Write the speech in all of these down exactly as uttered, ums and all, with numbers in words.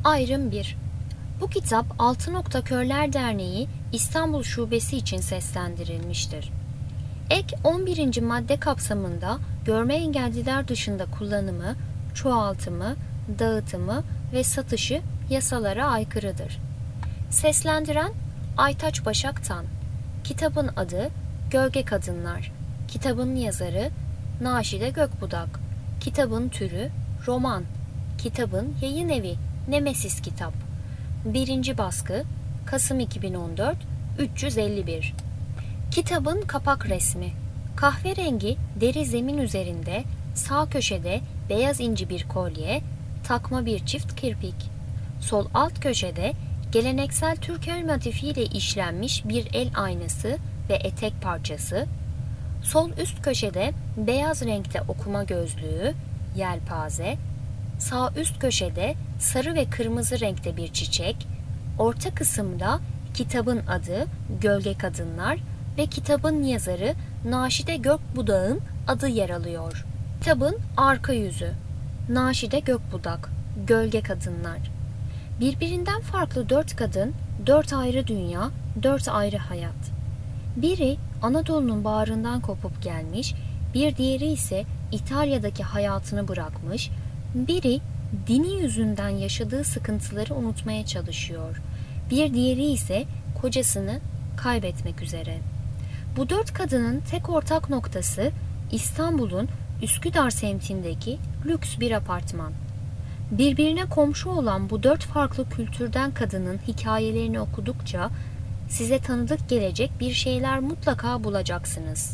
Ayrım bir. Bu kitap Altı Nokta Körler Derneği İstanbul Şubesi için seslendirilmiştir. Ek on birinci madde kapsamında görme engelliler dışında kullanımı, çoğaltımı, dağıtımı ve satışı yasalara aykırıdır. Seslendiren Aytaç Başaktan. Kitabın adı Gölge Kadınlar. Kitabın yazarı Naşide Gökbudak. Kitabın türü roman. Kitabın yayın evi Nemesis Kitap. Birinci baskı Kasım iki bin on dört üç yüz elli bir. Kitabın kapak resmi kahverengi deri zemin üzerinde sağ köşede beyaz inci bir kolye, takma bir çift kirpik. Sol alt köşede geleneksel Türk el motifiyle işlenmiş bir el aynası ve etek parçası. Sol üst köşede beyaz renkte okuma gözlüğü, yelpaze. Sağ üst köşede sarı ve kırmızı renkte bir çiçek. Orta kısımda kitabın adı Gölge Kadınlar ve kitabın yazarı Naşide Gökbudak'ın adı yer alıyor. Kitabın arka yüzü Naşide Gökbudak, Gölge Kadınlar. Birbirinden farklı dört kadın, dört ayrı dünya, dört ayrı hayat. Biri Anadolu'nun bağrından kopup gelmiş, bir diğeri ise İtalya'daki hayatını bırakmış, biri dini yüzünden yaşadığı sıkıntıları unutmaya çalışıyor, bir diğeri ise kocasını kaybetmek üzere. Bu dört kadının tek ortak noktası İstanbul'un Üsküdar semtindeki lüks bir apartman. Birbirine komşu olan bu dört farklı kültürden kadının hikayelerini okudukça size tanıdık gelecek bir şeyler mutlaka bulacaksınız.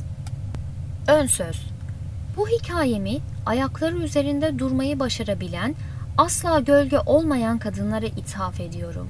Ön söz. Bu hikayemi ayakları üzerinde durmayı başarabilen, asla gölge olmayan kadınlara ithaf ediyorum.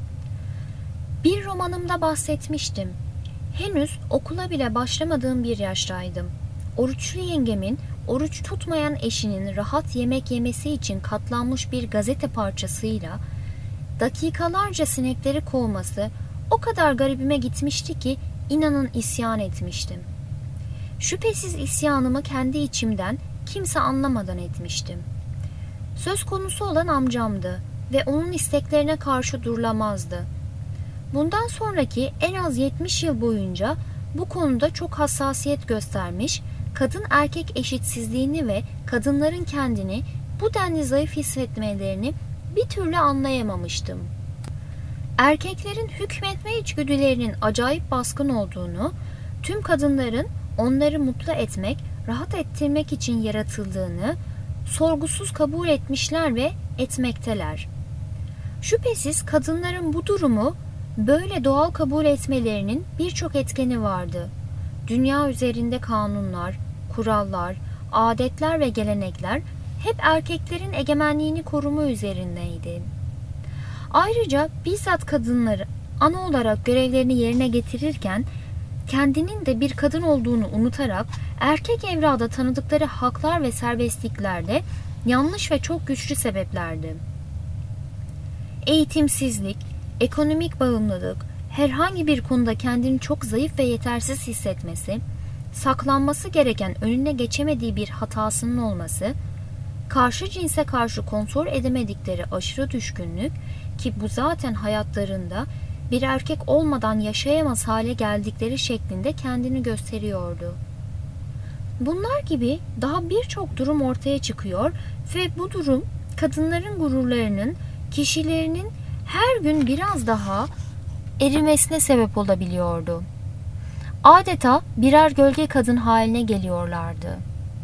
Bir romanımda bahsetmiştim. Henüz okula bile başlamadığım bir yaştaydım. Oruçlu yengemin, oruç tutmayan eşinin rahat yemek yemesi için katlanmış bir gazete parçasıyla dakikalarca sinekleri kovması o kadar garibime gitmişti ki inanın isyan etmiştim. Şüphesiz isyanımı kendi içimden kimse anlamadan etmiştim. Söz konusu olan amcamdı ve onun isteklerine karşı durulamazdı. Bundan sonraki en az yetmiş yıl boyunca bu konuda çok hassasiyet göstermiş, kadın erkek eşitsizliğini ve kadınların kendini bu denli zayıf hissetmelerini bir türlü anlayamamıştım. Erkeklerin hükmetme içgüdülerinin acayip baskın olduğunu, tüm kadınların onları mutlu etmek, rahat ettirmek için yaratıldığını sorgusuz kabul etmişler ve etmekteler. Şüphesiz kadınların bu durumu böyle doğal kabul etmelerinin birçok etkeni vardı. Dünya üzerinde kanunlar, kurallar, adetler ve gelenekler hep erkeklerin egemenliğini koruma üzerindeydi. Ayrıca bizzat kadınları ana olarak görevlerini yerine getirirken kendinin de bir kadın olduğunu unutarak erkek evrada tanıdıkları haklar ve serbestliklerde yanlış ve çok güçlü sebeplerdi. Eğitimsizlik, ekonomik bağımlılık, herhangi bir konuda kendini çok zayıf ve yetersiz hissetmesi, saklanması gereken önüne geçemediği bir hatasının olması, karşı cinse karşı kontrol edemedikleri aşırı düşkünlük ki bu zaten hayatlarında bir erkek olmadan yaşayamaz hale geldikleri şeklinde kendini gösteriyordu. Bunlar gibi daha birçok durum ortaya çıkıyor ve bu durum kadınların gururlarının, kişilerinin her gün biraz daha erimesine sebep olabiliyordu. Adeta birer gölge kadın haline geliyorlardı.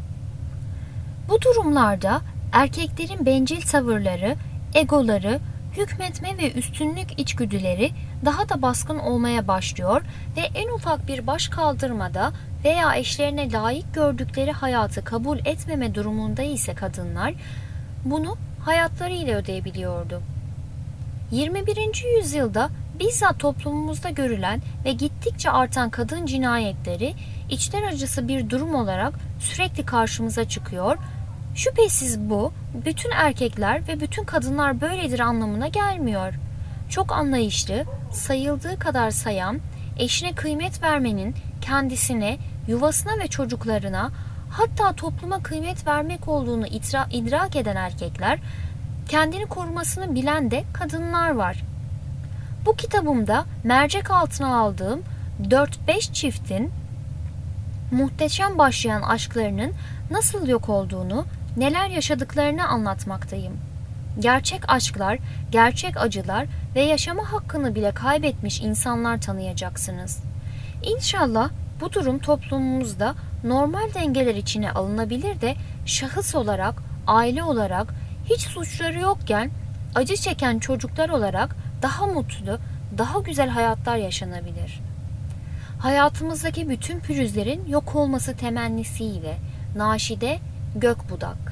Bu durumlarda erkeklerin bencil tavırları, egoları, hükmetme ve üstünlük içgüdüleri daha da baskın olmaya başlıyor ve en ufak bir baş kaldırmada veya eşlerine layık gördükleri hayatı kabul etmeme durumunda ise kadınlar bunu hayatlarıyla ödeyebiliyordu. yirmi birinci yüzyılda bizzat toplumumuzda görülen ve gittikçe artan kadın cinayetleri içler acısı bir durum olarak sürekli karşımıza çıkıyor. Şüphesiz bu bütün erkekler ve bütün kadınlar böyledir anlamına gelmiyor. Çok anlayışlı, sayıldığı kadar sayan, eşine kıymet vermenin kendisine, yuvasına ve çocuklarına, hatta topluma kıymet vermek olduğunu itra- idrak eden erkekler kendini korumasını bilen de kadınlar var. Bu kitabımda mercek altına aldığım dört beş çiftin muhteşem başlayan aşklarının nasıl yok olduğunu, neler yaşadıklarını anlatmaktayım. Gerçek aşklar, gerçek acılar ve yaşama hakkını bile kaybetmiş insanlar tanıyacaksınız. İnşallah bu durum toplumumuzda normal dengeler içine alınabilir de şahıs olarak, aile olarak hiç suçları yokken acı çeken çocuklar olarak daha mutlu, daha güzel hayatlar yaşanabilir. Hayatımızdaki bütün pürüzlerin yok olması temennisiyle Naşide Gökbudak.